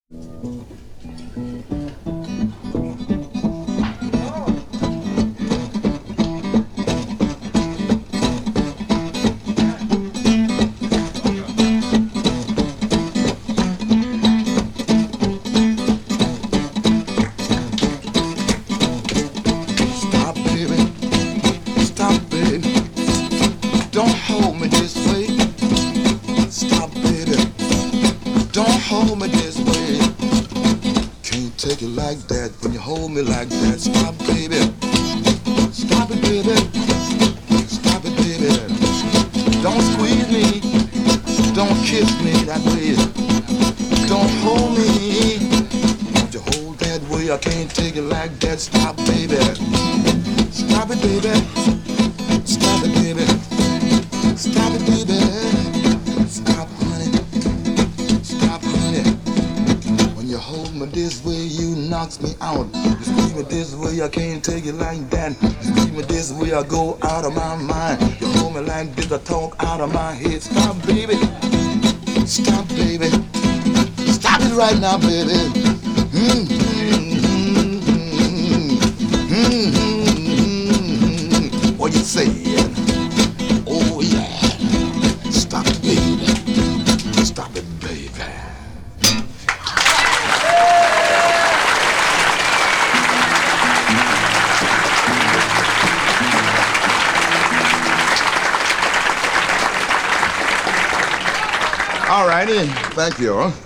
Don't hold me this way. Stop, baby. Don't hold me this way. Can't take it like that when you hold me like that. Stop, baby. Stop it, baby. Stop it, baby. Don't squeeze me. Don't kiss me that way. Don't hold me. Don't you hold that way. I can't take it like that. Stop, baby. Stop it, baby. Stop it, baby. Stop it, baby. Stop, honey. Stop, honey. When you hold me this way, you knocks me out. You squeeze me this way, I can't take it like that. You squeeze me this way, I go out of my mind. You hold me like this, I talk out of my head. Stop, baby. Stop, baby. Stop it right now, baby. What you saying? Oh yeah. Stop it, baby. Stop it, baby. All righty. Thank you.